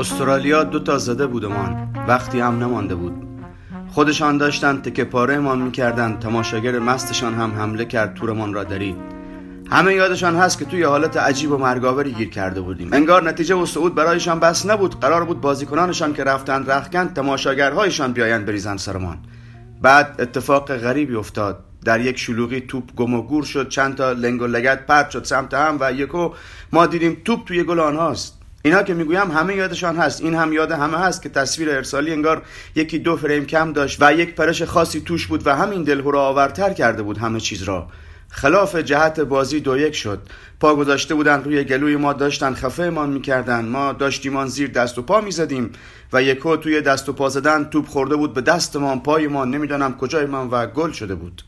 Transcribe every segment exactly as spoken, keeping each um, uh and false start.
استرالیا دو تا زده بودمان، وقتی هم نمانده بود. خودشان داشتن تکه پاره مان میکردن، تماشاگر مستشان هم حمله کرد، تورمان را درید. همه یادشان هست که توی حالت عجیب و مرگاوری گیر کرده بودیم. انگار نتیجه و صعود برایشان بس نبود، قرار بود بازیکنانشان که رفتند رختکن تماشاگرهایشان بیایند بریزن سرمان. بعد اتفاق غریبی افتاد. در یک شلوغی توپ گم و گور شد، چند تا لنگ و لگد پرت شد سمت هم و یکو ما دیدیم توپ توی گل آنهاست. اینا که میگویم همه یادشان هست. این هم یاد همه هست که تصویر ارسالی انگار یکی دو فریم کم داشت و یک پرش خاصی توش بود و همین دلهره آورتر کرده بود همه چیز را. خلاف جهت بازی دو یک شد. پا گذاشته بودن روی گلوی ما، داشتن خفه مان میکردن، ما داشتیمان زیر دست و پا میزدیم و یکو توی دست و پا زدن توپ خورده بود به دستمان، پایمان، نمیدانم کجای من و گل شده بود.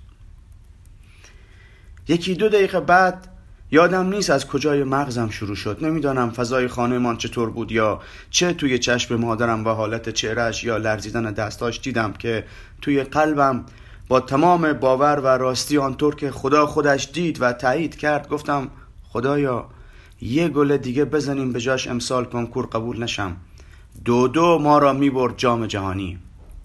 یکی دو دقیقه بعد یادم نیست از کجای مغزم شروع شد. نمیدانم فضای خانه من چطور بود یا چه توی چشم مادرم و حالت چهرهش یا لرزیدن دستاش دیدم که توی قلبم با تمام باور و راستی آنطور که خدا خودش دید و تایید کرد گفتم خدایا یه گل دیگه بزنیم به جاش امسال کنکور قبول نشم. دو دو ما را میبرد جام جهانی.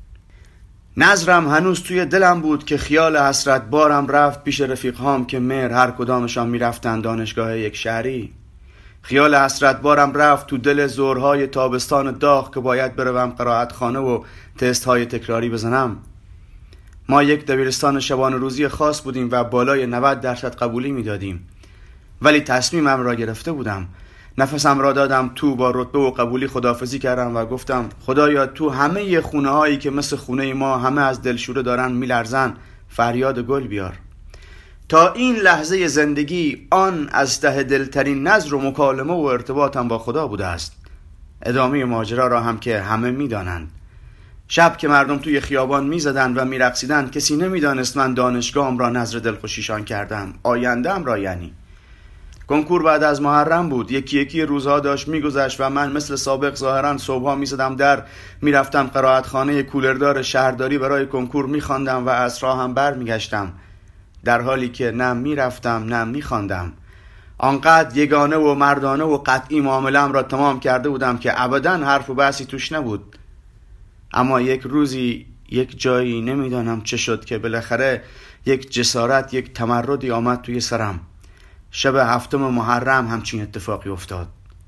نظرم هنوز توی دلم بود که خیال حسرت بارم رفت پیش رفیقهام که مهر هر کدامشان میرفتن دانشگاه یک شهری. خیال حسرت بارم رفت تو دل ظهرهای تابستان داغ که باید بروم قرائت خانه و تست های تکراری بزنم. ما یک دبیرستان شبانه روزی خاص بودیم و بالای نود درصد قبولی میدادیم، ولی تصمیمم را گرفته بودم. نفسم را دادم تو، با رتبه و قبولی خداحافظی کردم و گفتم خدایا تو همه خونه هایی که مثل خونه ما همه از دلشوره دارن میلرزن فریاد گل بیار. تا این لحظه زندگی آن از ته دلترین نظر و مکالمه و ارتباطم با خدا بوده است. ادامه ماجرا را هم که همه میدانند. شب که مردم توی خیابان میزدند و میرقصیدند کسی نمیدانست من دانشگاهم را نظر دلخوشیشان کردم، آینده‌ام را یعنی. کنکور بعد از محرم بود. یکی یکی روزها داشت میگذشت و من مثل سابق ظاهرا صبحها میزدم در، میرفتم قرائت خانه کولردار شهرداری برای کنکور میخواندم و عصرها هم بر میگشتم، در حالی که نه میرفتم نه میخواندم. آنقدر یگانه و مردانه و قطعی معامله‌ام را تمام کرده بودم که ابدا حرف و بحثی توش نبود. اما یک روزی یک جایی نمیدانم چه شد که بالاخره یک جسارت، یک تمردی آمد توی سرم. شب هفتم محرم همچین اتفاقی افتاد.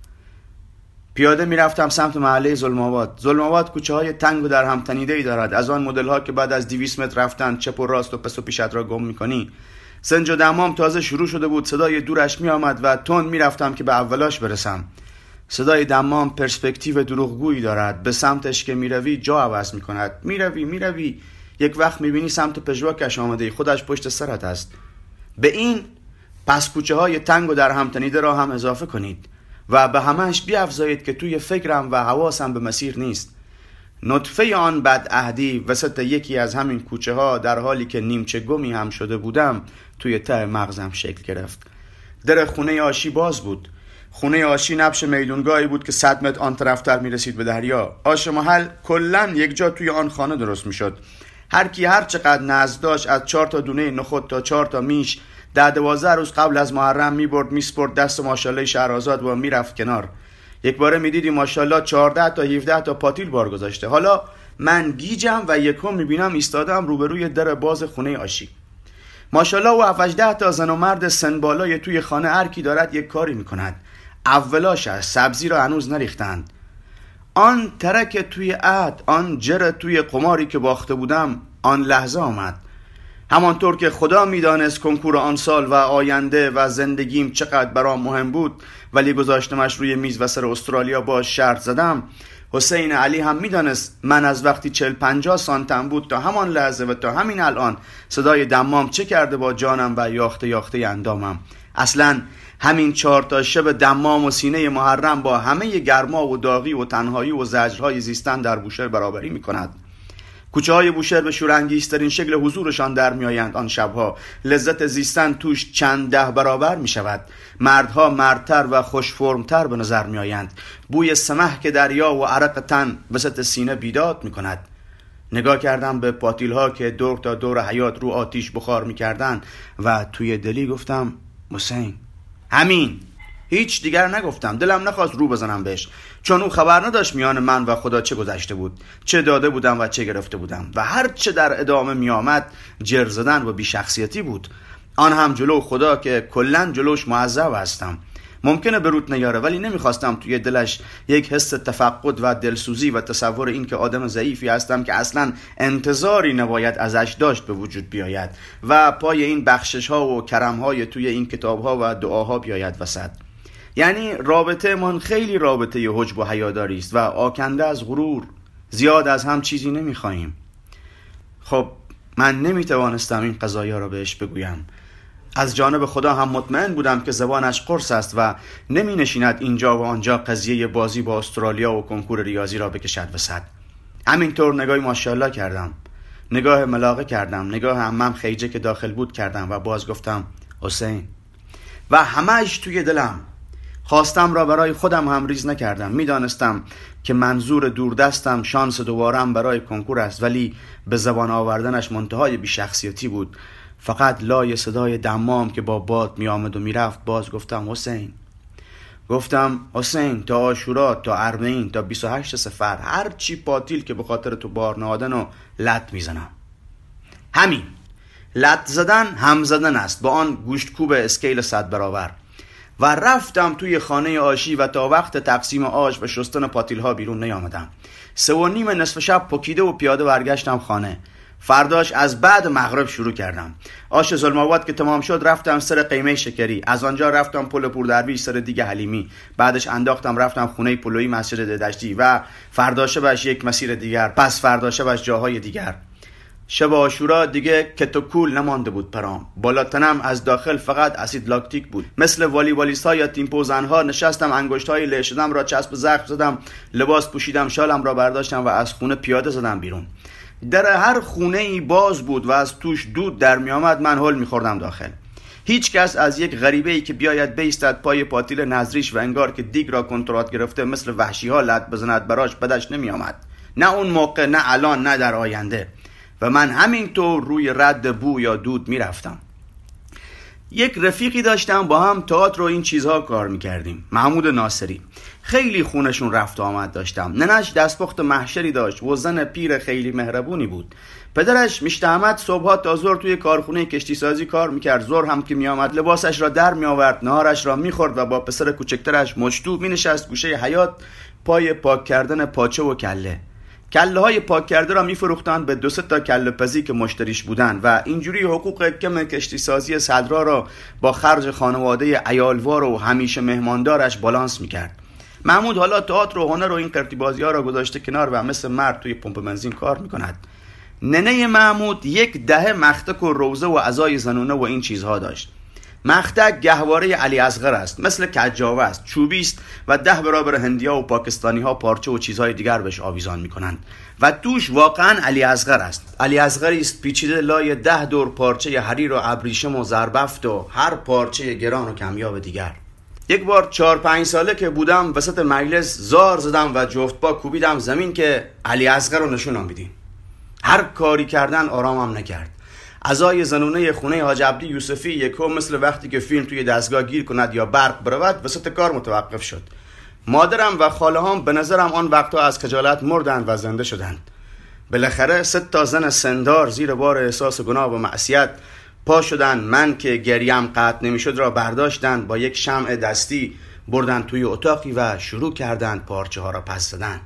پیاده میرفتم سمت محله ظلم‌آباد. ظلم‌آباد کوچه های تنگ و در هم تنیده‌ای دارد، از آن مدل ها که بعد از دویست متر رفتن چپ و راست و پس و پیشت را گم میکنی. سنج و دمام تازه شروع شده بود. صدای دورش میآمد و تند میرفتم که به اولاش برسم. صدای دمام پرسپکتیو دروغگویی دارد. به سمتش که میروی جا عوض میکند. میروی میروی یک وقت میبینی سمت پژواکش آمده، خودش پشت سرت است. به این پس کوچه های تنگ و در هم تنیده را هم اضافه کنید و به همهش بیافزایید که توی فکرم و حواسم به مسیر نیست. نطفه آن بدعهدی وسط یکی از همین کوچه ها در حالی که نیمچه گمی هم شده بودم توی ته مغزم شکل گرفت. در خونه آشی باز بود. خونه آشی نبش میدونگاهی بود که صد متر آن طرفتر میرسید به دریا. آش محل کلن یک جا توی آن خانه درست میشد. هر کی هر چقدر نزد داشت از چهار تا دونه نخود تا چهار تا میش ده دوازده روز قبل از محرم میبرد میسپرد دست ماشاءالله شهرآزاد و میرفت کنار. یک باره میدیدی ماشاءالله چهارده تا هفده تا پاتیل بار گذاشته. حالا من گیجم و یکم میبینم ایستادم روبروی در باز خونه آشی. ماشاءالله و هفت هجده تا زن و مرد سن بالای توی خانه هر کی دارد یک کاری میکند. اولاش است سبزی را هنوز نریختند. آن ترک توی عهد، آن جر توی قماری که باخته بودم، آن لحظه آمد. همانطور که خدا میدانست کنکور آن سال و آینده و زندگیم چقدر برام مهم بود، ولی گذاشتمش روی میز و سر استرالیا باش شرط زدم. حسین علی هم میدانست من از وقتی چهل پنجاه سانتم بود تا همان لحظه و تا همین الان صدای دمام چه کرده با جانم و یاخته یاخته اندامم. اصلا همین چهار تا شب دمام و سینه محرم با همه گرما و داغی و تنهایی و زجرهای زیستن در بوشهر برابری میکند. کوچه های بوشهر به شورانگیزترین شکل حضورشان در می آیند. آن شبها لذت زیستن توش چند ده برابر می شود. مردها مردتر و خوش فرمتر به نظر می آیند. بوی سمح که دریا و عرق تن وسط سینه بیداد می کند. نگاه کردم به پاتیل ها که دور تا دور حیات رو آتیش بخار می کردن و توی دلی گفتم حسین، همین هیچ دیگر نگفتم. دلم نخواست رو بزنم بهش، چون او خبر نداشت میان من و خدا چه گذشته بود، چه داده بودم و چه گرفته بودم، و هر چه در ادامه میآمد جر زدن و بی‌شخصیتی بود. آن هم جلو خدا که کلاً جلوش معذب هستم. ممکنه برود نیاره، ولی نمیخواستم توی دلش یک حس تفقد و دلسوزی و تصور این که آدم ضعیفی هستم که اصلا انتظاری نباید ازش داشت به وجود بیاید و پای این بخشش ها و کرم های توی این کتاب ها و دعاها بیاید وسط. یعنی رابطه من خیلی رابطه حجب و حیاداری است و آکنده از غرور. زیاد از هم چیزی نمیخواهیم. خب من نمیتوانستم این قضایا را بهش بگویم. از جانب خدا هم مطمئن بودم که زبانش قرص است و نمی نشیند اینجا و آنجا قضیه بازی با استرالیا و کنکور ریاضی را بکشد وسط. همینطور نگاهی ماشاءالله کردم، نگاه ملاقه کردم، نگاه عمم خیجه که داخل بود کردم و باز گفتم حسین. و همه‌اش توی دلم. خواستم را برای خودم هم ریز نکردم. میدانستم که منظور دوردستم شانس دوبارم برای کنکور است، ولی به زبان آوردنش منتهای بی‌شخصیتی بود. فقط لای صدای دمام که با باد می آمد و می رفت باز گفتم حسین. گفتم حسین تا عاشورا، تا اربعین، تا بیست و هشت صفر، هر چی پاتیل که به خاطر تو بار نهادن و لط می زنم. همین. لط زدن هم زدن است با آن گوشتکوب اسکیل صد برابر. و رفتم توی خانه آشی و تا وقت تقسیم آش و شستن پاتیل ها بیرون نیامدم. سه و نیم نصف شب پکیده و پیاده برگشتم خانه. فرداش از بعد مغرب شروع کردم. آش ظلم‌آباد که تمام شد رفتم سر قیمه شکری. از آنجا رفتم پل پوردرویش سر دیگه حلیمی. بعدش انداختم رفتم خونه پلویی مسجد دشتی و فرداشه بش یک مسیر دیگر. پس فرداشه بش جاهای دیگر. شب عاشورا دیگه کتوکول نمانده بود پرام. بالا تنم از داخل فقط اسید لاکتیک بود. مثل والیبالیست‌ها یا تیمپو زن‌ها نشستم، انگشت‌های له شدم را چسب زخم زدم، لباس پوشیدم، شالم را برداشتم و از خونه پیاده زدم بیرون. در هر خونه ای باز بود و از توش دود در می آمد. من هول می خوردم داخل. هیچ کس از یک غریبه ای که بیاید بیستد پای پاتیل نظریش و انگار که دیگ را کنترات گرفته مثل وحشی ها لط بزند براش بدش نمی آمد. نه اون موقع، نه الان، نه در آینده. و من همینطور روی رد بو یا دود می رفتم. یک رفیقی داشتم، با هم تئاتر و این چیزها کار میکردیم، محمود ناصری. خیلی خونشون رفت و آمد داشتم. ننش دستپخت محشری داشت و زن پیر خیلی مهربونی بود. پدرش میشت احمد صبحا تا ظهر توی کارخونه کشتی سازی کار میکرد. ظهر هم که میآمد لباسش را در میآورد، نهارش را میخورد و با پسر کوچکترش مجتو مینشست گوشه حیاط پای پاک کردن پاچه و کله. کله های پاک کرده را میفروختند به دو سه تا کله پزی که مشتریش بودن و اینجوری حقوق کم کشتی سازی صدرا را با خرج خانواده عیالوار و همیشه مهماندارش بالانس میکرد. محمود حالا تئاتر و هنر و این قرتی بازی ها را گذاشته کنار و مثل مرد توی پمپ بنزین کار میکند. ننه محمود یک دهه مختک و روزه و عزای زنونه و این چیزها داشت. مختک گهواره علی اصغر است، مثل کجاوه است، چوبی است و ده برابر هندیا و پاکستانی ها پارچه و چیزهای دیگر بهش آویزان میکنند و توش واقعا علی اصغر است. علی اصغری است پیچیده لای ده دور پارچه حریر و ابریشم و زربفت و هر پارچه گران و کمیاب دیگر. یک بار چهار پنج ساله که بودم وسط مجلس زار زدم و جفت پا کوبیدم زمین که علی اصغر رو نشونم بدین. هر کاری کردن آرامم نکرد. عزای زنونه خونه حاج عبدی یوسفی یکو مثل وقتی که فیلم توی دستگاه گیر کند یا برق برود وسط کار متوقف شد. مادرم و خاله هم به نظرم آن وقتا از خجالت مردند و زنده شدند. بالاخره سه تا زن سندار زیر بار احساس گناه و معصیت پا شدن. من که گریم قطع نمیشد را برداشتند، با یک شمع دستی بردن توی اتاقی و شروع کردند پارچه ها را پس زدن.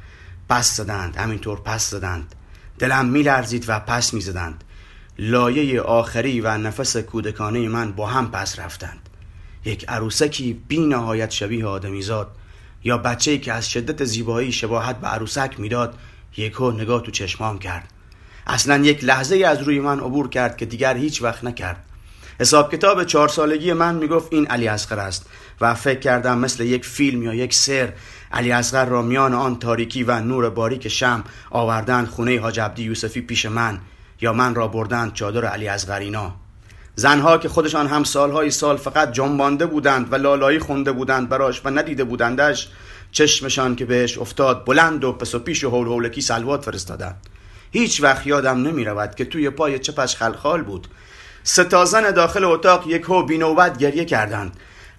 پس زدند، همینطور پس زدند. دلم میلرزید و پس میزدند. لایه آخری و نفس کودکانه من با هم پس رفتند. یک عروسکی بی نهایت شبیه آدمیزاد یا بچه‌ای که از شدت زیبایی شباهت به عروسک میداد یکو نگاه تو چشمام کرد. اصلا یک لحظه از روی من عبور کرد که دیگر هیچ وقت نکرد. حساب کتاب چهار سالگی من میگفت این علی اصغر است و فکر کردم مثل یک فیلم یا یک سر علی اصغر را میان آن تاریکی و نور باریک شمع آوردن خونه حاج عبدی یوسفی پیش من، یا من را بردند چادر علی اصغرینا. زنها که خودشان هم سالهای سال فقط جنبانده بودند و لالایی خونده بودند براش و ندیده بودندش، چشمشان که بهش افتاد بلند و پس و پیش و هول هولکی سلوات فرستادند. هیچ وقت یادم نمی رود که توی پای چپش خلخال بود. سه تا زن داخل اتاق یک هو بی نوبت گریه کردند.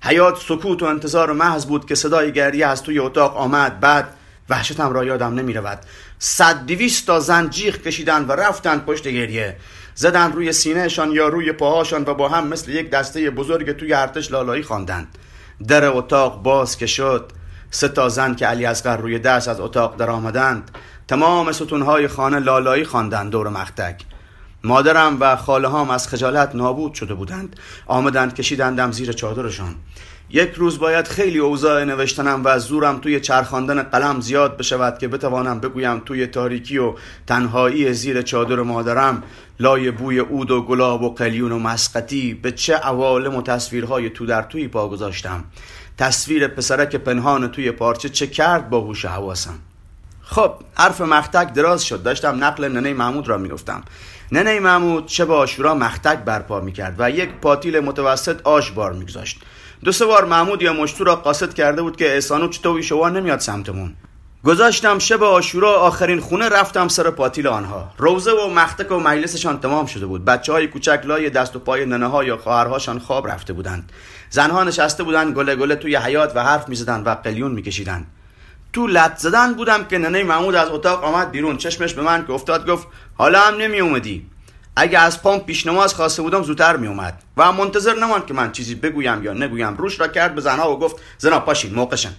حیات سکوت و انتظار محض بود که صدای گریه از توی اتاق آمد. بعد وحشتم را یادم نمی رود. صد دویست تا زن جیغ کشیدن و رفتن پشت گریه، زدن روی سینهشان یا روی پاهاشان و با هم مثل یک دسته بزرگ توی ارتش لالایی خواندند. در اتاق باز که شد، سه تا زن که علی اصغر روی دست از اتاق در آمدند تمام ستونهای خانه لالایی خواندند دور مختک. مادرم و خاله هام از خجالت نابود شده بودند. آمدند کشیدندم زیر چادرشان. یک روز باید خیلی اوضاع نوشتنم و زورم توی چرخاندن قلم زیاد بشود که بتوانم بگویم توی تاریکی و تنهایی زیر چادر مادرم، لای بوی عود و گلاب و قلیون و مسقطی، به چه عوالم و تصویرهای تو در توی پا گذاشتم. تصویر پسرک پنهان توی پارچه چه کرد با هوش حواسم. خب حرف مختک دراز شد. داشتم نقل ننه محمود را میگفتم. ننه محمود شب عاشورا مختک برپا میکرد و یک پاتیل متوسط آش بار میگذاشت. دو سه بار محمود یا مشتو را قاصد کرده بود که احسانو چطوری شما نمیاد سمتمون. گذاشتم شب عاشورا آخرین خونه رفتم سر پاتیل آنها. روزه و مختک و مجلسشان تمام شده بود. بچهای کوچک لای دست و پای ننه ها یا خواهرهاشان خواب رفته بودند. زنها نشسته بودند گله گله توی حیاط و حرف میزدند و قلیون میکشیدند. تو لط زدن بودم که ننه محمود از اتاق آمد بیرون. چشمش به من که افتاد گفت حالا هم نمی اومدی؟ اگه از پام پیش نماز خواسته بودم زودتر می اومد. و منتظر نماند که من چیزی بگویم یا نگویم. روش را کرد به زنها و گفت زنا پاشین موقعشن.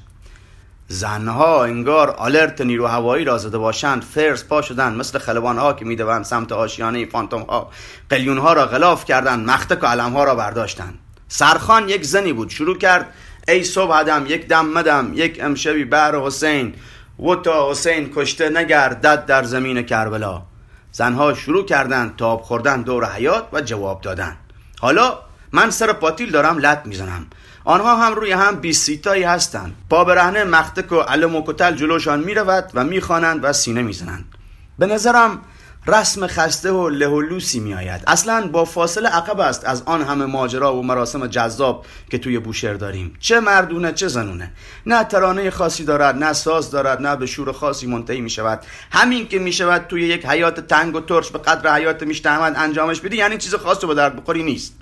زنها انگار آلرت نیرو هوایی را زده باشند فرس پا شدند، مثل خلبانها که میدوند سمت آشیانه فانتوم ها. قلیون ها را غلاف کردند، مختک و علم ها را برداشتند. سرخان یک زنی بود، شروع کرد ای صبح دم یک دم مدم، یک امشبی بر حسین و تا حسین کشته نگردد در زمین کربلا. زنها شروع کردند تاب خوردن دور حیاط و جواب دادن. حالا من سر پاتیل دارم لط میزنم، آنها هم روی هم بیست سیتایی هستند. پا برهنه مختک و علم و کتل جلوشان میرود و میخوانند و سینه میزنند. به نظرم رسم خسته و له و لوسی می آید. اصلا با فاصله عقب است از آن همه ماجرا و مراسم جذاب که توی بوشهر داریم. چه مردونه چه زنونه. نه ترانه خاصی دارد، نه ساز دارد، نه به شور خاصی منتهی می شود. همین که می شود توی یک حیات تنگ و ترش به قدر حیات میشت احمد انجامش بدی، یعنی چیز خاصی به درد بخوری نیست.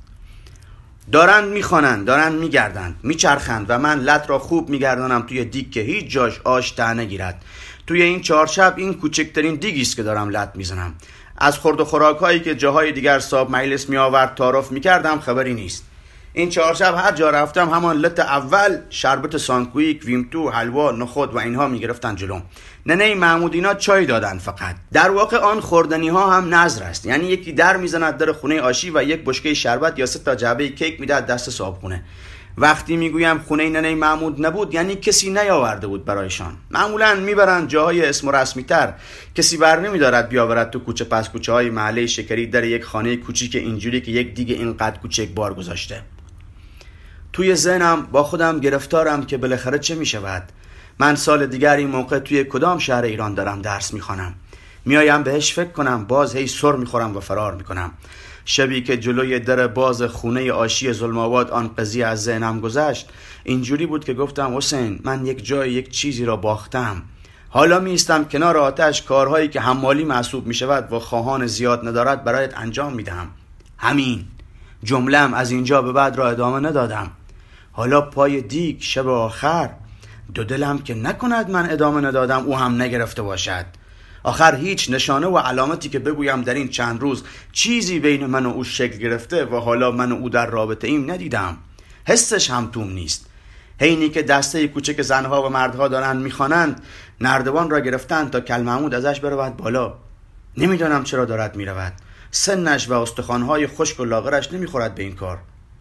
دارند میخوانند، دارند میگردند، میچرخند و من لط را خوب میگردانم توی دیگ که هیچ جاش آش ته نگیرد. توی این چهارشب این کوچکترین دیگی است که دارم لط میزنم. از خورد و خوراک هایی که جاهای دیگر صاحب مجلس می آورد تعارف میکردم خبری نیست. این چهارشب هر جا رفتم همان لط اول شربت سانکویک، ویمتو، حلوا، نخود و اینها میگرفتن جلوم. ننه محمود اینا چای دادن فقط. در واقع آن خوردنی ها هم نظر است، یعنی یکی در میزند در خونه آشی و یک بشکه شربت یا سه تا جعبه کیک میداد دست صاحبخونه. وقتی میگویم خونه ننه محمود نبود یعنی کسی نیاورده بود برایشان. معمولا میبرند جاهای اسم و رسمی تر. کسی بر نمیدارد بیاورد تو کوچه پس کوچه های محله شکری در یک خانه کوچیک اینجوری که یک دیگه اینقدر کوچک بار گذاشته. توی ذهنم با خودم گرفتارم که بالاخره چه میشود. من سال دیگر این موقع توی کدام شهر ایران دارم درس میخوانم. میایم بهش فکر کنم، باز هی سر میخورم و فرار میکنم. شبی که جلوی در باز خونه آشی ظلم‌آباد آن قضیه از ذهنم گذشت، اینجوری بود که گفتم حسین من یک جای یک چیزی را باختم. حالا میستم کنار آتش، کارهایی که حمالی محسوب میشود و خواهان زیاد ندارد برایت انجام میدم. همین جمله‌ام از اینجا به بعد را ادامه ندادم. حالا پای دیگ شب آخر دو دلم که نکند من ادامه ندادم او هم نگرفته باشد. آخر هیچ نشانه و علامتی که بگویم در این چند روز چیزی بین من و او شکل گرفته و حالا من و او در رابطه ایم ندیدم. حسش هم توم نیست. حینی که دسته کوچک زنها و مردها دارند میخوانند، نردبان را گرفتند تا کل محمود ازش برود بالا. نمیدانم چرا دارد میرود. سنش و استخوانهای خشک و لاغرش نمیخورد به این کار.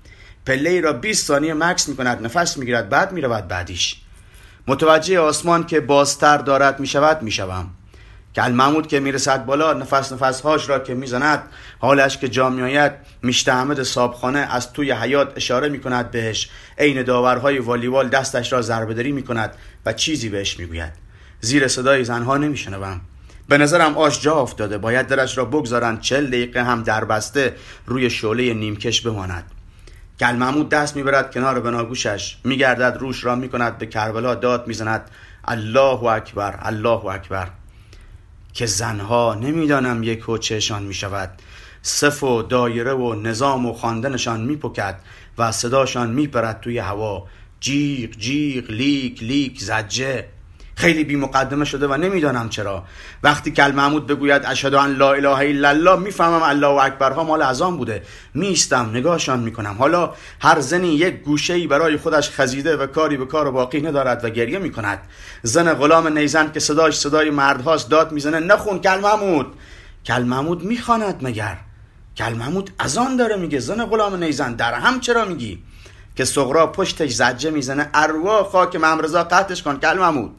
پله را بیست ثانیه مکس میکند، نفس میگیرد، بعد میرود بعدیش. متوجه آسمان که بازتر دارد میشود میشوم. کل محمود که میرسد بالا، نفس نفسهاش را که میزند، حالش که جا میآید، میشت احمد صابخانه از توی حیاط اشاره میکند بهش، عین داورهای والیبال دستش را ضربه‌دری میکند و چیزی بهش میگوید. زیر صدای زنها نمیشنوم. به نظرم آش جا افتاده، باید درش را بگذارند چل دقیقه هم دربسته روی شعله نیمکش بماند. کل محمود دست میبرد کنار بناگوشش، میگردد روش را میکند به کربلا، داد میزند الله اکبر الله اکبر. که زنها نمیدانم یک و چهشان میشود. صف و دایره و نظام و خواندنشان میپکد و صداشان میپرد توی هوا، جیغ جیغ، لیک لیک، زجه. خیلی بی مقدمه شده و نمیدانم چرا. وقتی کل محمود بگوید اشهد ان لا اله الا الله، میفهمم الله اکبرها مال اذان بوده. میستم نگاهشان میکنم. حالا هر زنی یک گوشه‌ای برای خودش خزیده و کاری به کار باقی ندارد و گریه میکند. زن غلام نیزن که صداش صدای مردهاست داد میزنه نخون کل محمود. کل محمود میخواند مگر؟ کل محمود اذان داره میگه. زن غلام نیزن در هم چرا میگی؟ که صغرا پشتش زجه میزنه ارواح خاک ممرزا قطعش کن کل محمود.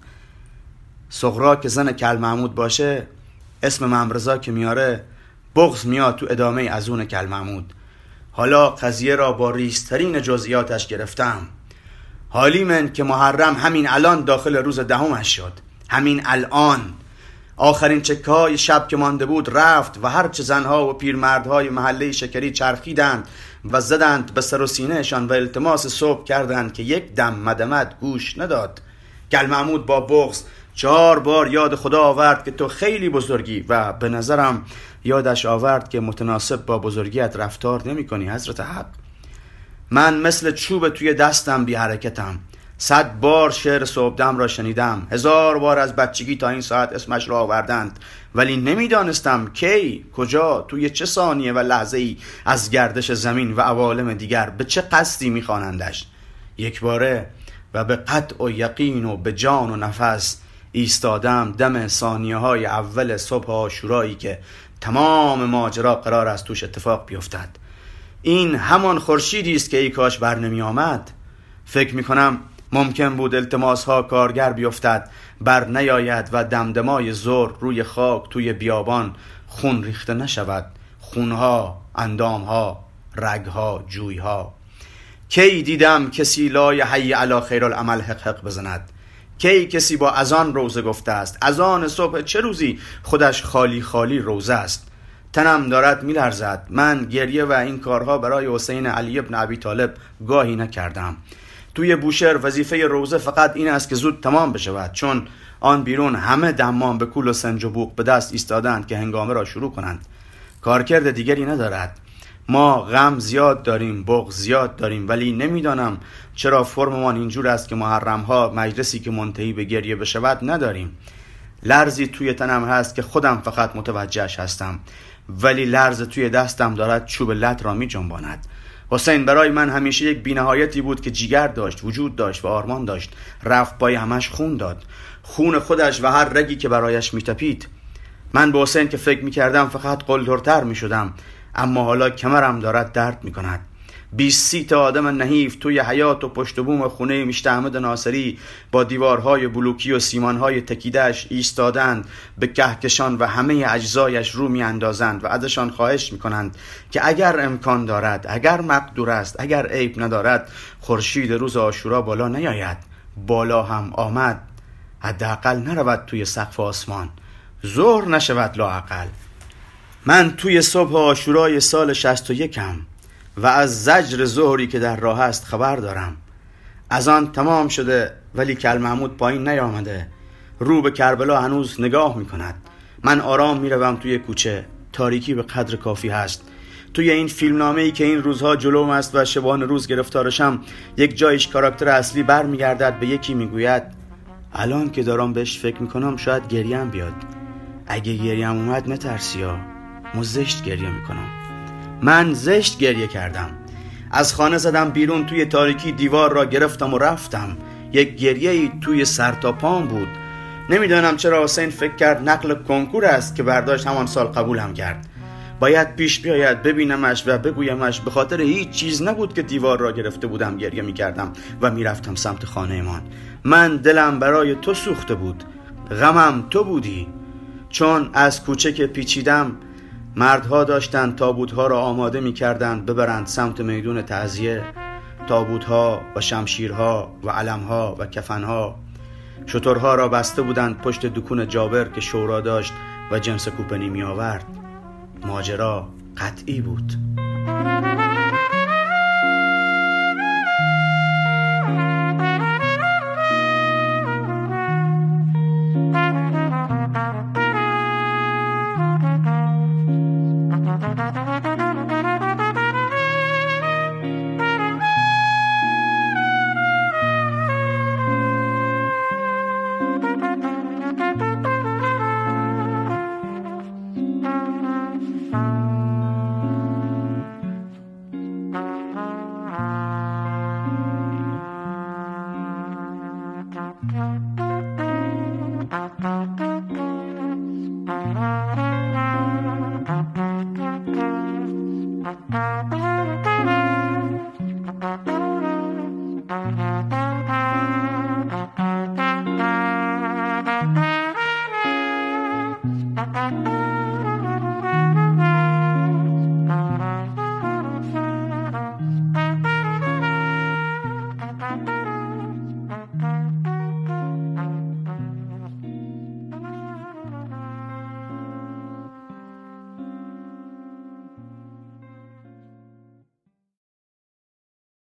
صغرا که زن کل محمود باشه، اسم ممرزا که میاره بغض میاد تو ادامه ازون کل محمود. حالا قضیه را با ریزترین جزئیاتش گرفتم. حالی من که محرم همین الان داخل روز دهمش شد. همین الان آخرین چکه های شب که مانده بود رفت و هرچه زنها و پیرمردهای محله شکری چرخیدند و زدند به سر و سینهشان و التماس صبح کردند که یک دم مدمد گوش نداد. کل محمود با بغض چهار بار یاد خدا آورد که تو خیلی بزرگی و به نظرم یادش آورد که متناسب با بزرگیت رفتار نمی کنی حضرت حق. من مثل چوب توی دستم بی حرکتم. صد بار شعر صبحدم را شنیدم، هزار بار از بچگی تا این ساعت اسمش را آوردند، ولی نمیدانستم کی، کجا، توی چه ثانیه و لحظه‌ای از گردش زمین و عوالم دیگر به چه قصدی میخوانندش. یک باره و به قطع و یقین و به جان و نفس ایستادم دم ثانیه های اول صبح عاشورایی که تمام ماجرا قرار است توش اتفاق بیفتد. این همان خورشیدی است که ای کاش بر نمی آمد. فکر می کنم ممکن بود التماس ها کارگر بیفتد، بر نیاید و دمدمای زور روی خاک توی بیابان خون ریخته نشود. خونها، اندامها، رگها، جویها. کی دیدم کسی لای حی علی خیر العمل حق حق بزند؟ کی کسی با اذان روزه گفته است؟ اذان صبح چه روزی خودش خالی خالی روزه است. تنم دارد میلرزد. من گریه و این کارها برای حسین علی ابن ابی طالب گاهی نکردم. توی بوشهر وظیفه روزه فقط این است که زود تمام بشود، چون آن بیرون همه دمان به کول و سنج و بوق به دست ایستادند که هنگامه را شروع کنند. کارکرد دیگری ندارد. ما غم زیاد داریم، بغض زیاد داریم، ولی نمیدانم چرا فرممان اینجور است که محرمها مجلسی که منتهی به گریه بشود نداریم. لرزی توی تنم هست که خودم فقط متوجهش هستم، ولی لرز توی دستم دارد چوب لط را می جنباند. حسین برای من همیشه یک بی‌نهایتی بود که جیگر داشت، وجود داشت و آرمان داشت. رفت پای همش خون داد، خون خودش و هر رگی که برایش می تپید. من به حسین که فکر می کردم فقط قلدرتر می شدم، اما حالا کمرم دارد درد می کند. بیست سی تا آدم نحیف توی حیاط و پشت بوم خونه مشت احمد ناصری با دیوارهای بلوکی و سیمانهای تکیده‌اش ایستادند، به کهکشان و همه اجزایش رو می اندازند و ازشان خواهش می کنند که اگر امکان دارد، اگر مقدور است، اگر عیب ندارد، خورشید روز عاشورا بالا نیاید. بالا هم آمد، حداقل نرود توی سقف آسمان، ظهر نشود لااقل. من توی صبح عاشورای سال شصت و یکم و از زجر ظهری که در راه است خبر دارم. از آن تمام شده ولی کل محمود پایین نیامده. رو به کربلا هنوز نگاه می کند. من آرام می روم توی کوچه. تاریکی به قدر کافی هست. توی این فیلمنامه‌ای که این روزها جلوم است و شبان روز گرفتارشم، یک جایش کاراکتر اصلی بر می گردد به یکی می گوید الان که دارم بهش فکر می کنم شاید گریم بیاد. اگه گریم اومد نترسی ها، من زشت گریه می کنم. من زشت گریه کردم. از خانه زدم بیرون، توی تاریکی دیوار را گرفتم و رفتم. یک گریه‌ای توی سر تا پام بود. نمیدانم چرا حسین فکر کرد نقل کنکور است که برداشت همان سال قبولم کرد. باید پیش بیاید ببینمش و بگویمش به خاطر هیچ چیز نبود که دیوار را گرفته بودم گریه میکردم و میرفتم سمت خانه‌مان. من دلم برای تو سوخته بود، غمم تو بودی. چون از کوچه که پیچیدم، مردها داشتند تابوتها را آماده میکردند ببرند سمت میدون تعزیه. تابوتها و شمشیرها و علمها و کفنها. شترها را بسته بودند پشت دکون جابر که شورا داشت و جمس کوپنی می آورد. ماجرا قطعی بود.